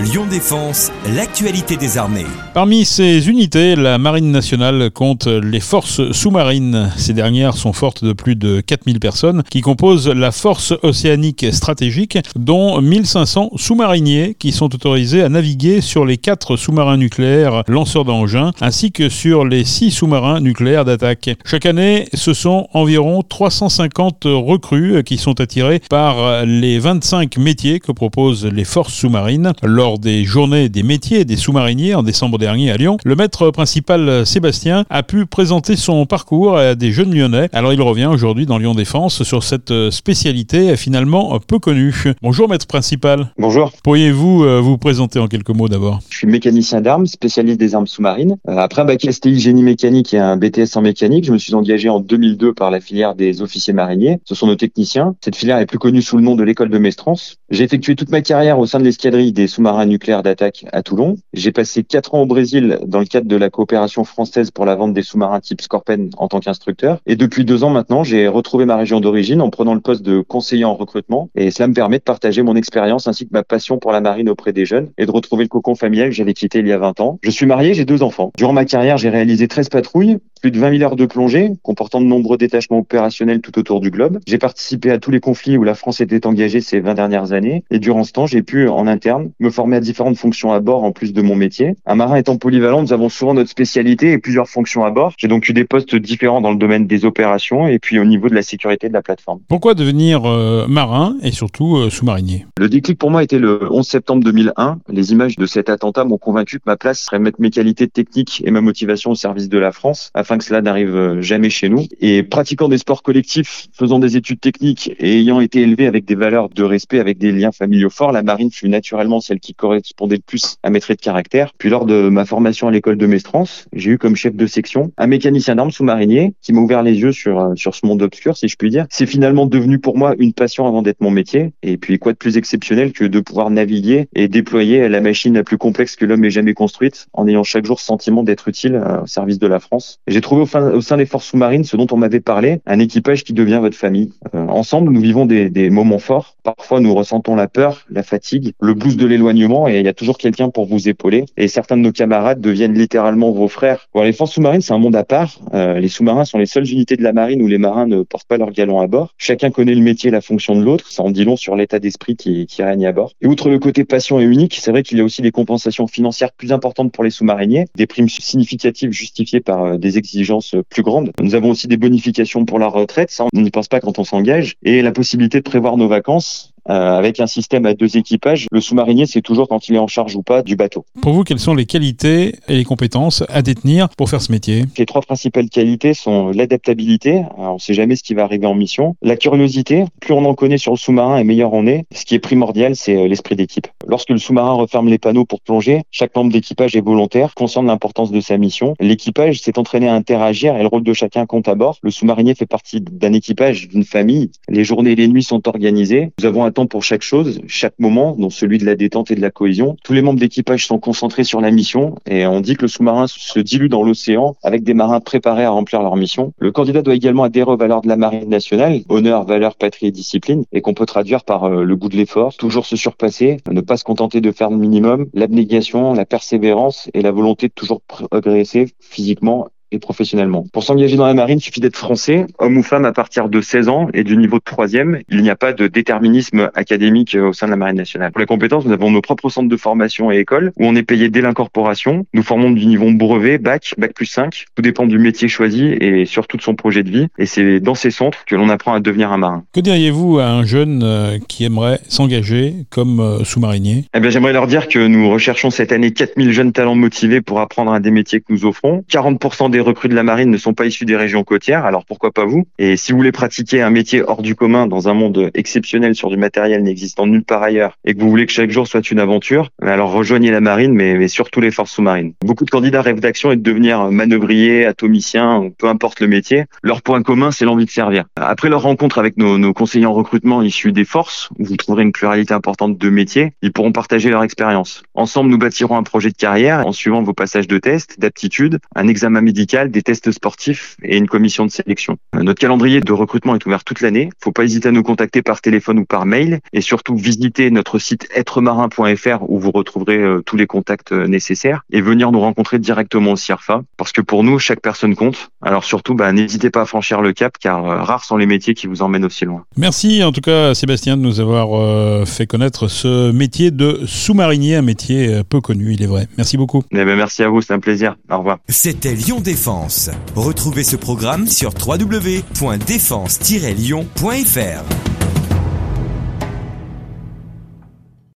Lyon Défense, l'actualité des armées. Parmi ces unités, la Marine nationale compte les forces sous-marines. Ces dernières sont fortes de plus de 4000 personnes qui composent la force océanique stratégique, dont 1500 sous-mariniers qui sont autorisés à naviguer sur les 4 sous-marins nucléaires lanceurs d'engins ainsi que sur les 6 sous-marins nucléaires d'attaque. Chaque année, ce sont environ 350 recrues qui sont attirées par les 25 métiers que proposent les forces sous-marines. Lors des journées des métiers des sous-mariniers en décembre dernier à Lyon, le maître principal Sébastien a pu présenter son parcours à des jeunes Lyonnais. Alors il revient aujourd'hui dans Lyon Défense sur cette spécialité finalement peu connue. Bonjour maître principal. Bonjour. Pourriez-vous vous présenter en quelques mots d'abord ? Je suis mécanicien d'armes, spécialiste des armes sous-marines. Après un bac STI génie mécanique et un BTS en mécanique, je me suis engagé en 2002 par la filière des officiers mariniers. Ce sont nos techniciens. Cette filière est plus connue sous le nom de l'école de Mestrance. J'ai effectué toute ma carrière au sein de l'escadrille des sous-marins nucléaire d'attaque à Toulon. J'ai passé 4 ans au Brésil dans le cadre de la coopération française pour la vente des sous-marins type Scorpène en tant qu'instructeur. Et depuis 2 ans maintenant, j'ai retrouvé ma région d'origine en prenant le poste de conseiller en recrutement. Et cela me permet de partager mon expérience ainsi que ma passion pour la marine auprès des jeunes et de retrouver le cocon familial que j'avais quitté il y a 20 ans. Je suis marié, j'ai 2 enfants. Durant ma carrière, j'ai réalisé 13 patrouilles, plus de 20 000 heures de plongée, comportant de nombreux détachements opérationnels tout autour du globe. J'ai participé à tous les conflits où la France était engagée ces 20 dernières années. Et durant ce temps, j'ai pu, en interne, me former à différentes fonctions à bord en plus de mon métier. Un marin étant polyvalent, nous avons souvent notre spécialité et plusieurs fonctions à bord. J'ai donc eu des postes différents dans le domaine des opérations et puis au niveau de la sécurité de la plateforme. Pourquoi devenir marin et surtout sous-marinier ? Le déclic pour moi était le 11 septembre 2001. Les images de cet attentat m'ont convaincu que ma place serait mettre mes qualités techniques et ma motivation au service de la France afin que cela n'arrive jamais chez nous. Et pratiquant des sports collectifs, faisant des études techniques et ayant été élevé avec des valeurs de respect, avec des liens familiaux forts, la marine fut naturellement celle qui correspondait le plus à mes traits de caractère. Puis lors de ma formation à l'école de Mestrance, j'ai eu comme chef de section un mécanicien d'armes sous-marinier qui m'a ouvert les yeux sur ce monde obscur, si je puis dire. C'est finalement devenu pour moi une passion avant d'être mon métier. Et puis quoi de plus exceptionnel que de pouvoir naviguer et déployer la machine la plus complexe que l'homme ait jamais construite en ayant chaque jour ce sentiment d'être utile au service de la France. J'ai trouvé au sein des forces sous-marines ce dont on m'avait parlé, un équipage qui devient votre famille. Ensemble, nous vivons des moments forts. Parfois, nous ressentons la peur, la fatigue, le blues de l'éloignement et il y a toujours quelqu'un pour vous épauler. Et certains de nos camarades deviennent littéralement vos frères. Bon, les forces sous-marines, c'est un monde à part. Les sous-marins sont les seules unités de la marine où les marins ne portent pas leur galon à bord. Chacun connaît le métier et la fonction de l'autre. Ça en dit long sur l'état d'esprit qui règne à bord. Et outre le côté passion et unique, c'est vrai qu'il y a aussi des compensations financières plus importantes pour les sous-mariniers, des primes significatives justifiées par des exigences plus grandes. Nous avons aussi des bonifications pour la retraite, ça on n'y pense pas quand on s'engage, et la possibilité de prévoir nos vacances. Avec un système à 2 équipages, le sous-marinier c'est toujours quand il est en charge ou pas du bateau. Pour vous, quelles sont les qualités et les compétences à détenir pour faire ce métier ? Les 3 principales qualités sont l'adaptabilité, on ne sait jamais ce qui va arriver en mission, la curiosité, plus on en connaît sur le sous-marin et meilleur on est. Ce qui est primordial, c'est l'esprit d'équipe. Lorsque le sous-marin referme les panneaux pour plonger, chaque membre d'équipage est volontaire, conscient de l'importance de sa mission. L'équipage s'est entraîné à interagir et le rôle de chacun compte à bord. Le sous-marinier fait partie d'un équipage, d'une famille. Les journées et les nuits sont organisées. Nous avons un temps pour chaque chose, chaque moment, dont celui de la détente et de la cohésion. Tous les membres d'équipage sont concentrés sur la mission et on dit que le sous-marin se dilue dans l'océan avec des marins préparés à remplir leur mission. Le candidat doit également adhérer aux valeurs de la marine nationale, honneur, valeur, patrie et discipline, et qu'on peut traduire par le goût de l'effort, toujours se surpasser, ne pas se contenter de faire le minimum, l'abnégation, la persévérance et la volonté de toujours progresser physiquement et professionnellement. Pour s'engager dans la marine, il suffit d'être français, homme ou femme à partir de 16 ans et du niveau de 3e. Il n'y a pas de déterminisme académique au sein de la marine nationale. Pour les compétences, nous avons nos propres centres de formation et écoles où on est payé dès l'incorporation. Nous formons du niveau brevet, bac plus 5. Tout dépend du métier choisi et surtout de son projet de vie. Et c'est dans ces centres que l'on apprend à devenir un marin. Que diriez-vous à un jeune qui aimerait s'engager comme sous-marinier ? Eh bien, j'aimerais leur dire que nous recherchons cette année 4000 jeunes talents motivés pour apprendre un des métiers que nous offrons. 40% des recrues de la marine ne sont pas issus des régions côtières, alors pourquoi pas vous ? Et si vous voulez pratiquer un métier hors du commun dans un monde exceptionnel sur du matériel n'existant nulle part ailleurs et que vous voulez que chaque jour soit une aventure, alors rejoignez la marine, mais surtout les forces sous-marines. Beaucoup de candidats rêvent d'action et de devenir manœuvrier, atomicien, peu importe le métier. Leur point commun, c'est l'envie de servir. Après leur rencontre avec nos conseillers en recrutement issus des forces, où vous trouverez une pluralité importante de métiers, ils pourront partager leur expérience. Ensemble, nous bâtirons un projet de carrière en suivant vos passages de tests, d'aptitude, un examen médical médicale, des tests sportifs et une commission de sélection. Notre calendrier de recrutement est ouvert toute l'année. Faut pas hésiter à nous contacter par téléphone ou par mail et surtout visiter notre site êtremarin.fr où vous retrouverez tous les contacts nécessaires et venir nous rencontrer directement au CIRFA parce que pour nous, chaque personne compte. Alors surtout, n'hésitez pas à franchir le cap car rares sont les métiers qui vous emmènent aussi loin. Merci en tout cas Sébastien de nous avoir fait connaître ce métier de sous-marinier, un métier peu connu, il est vrai. Merci beaucoup. Merci à vous, c'est un plaisir. Au revoir. C'était Lyon Défense. Retrouvez ce programme sur www.défense-lyon.fr.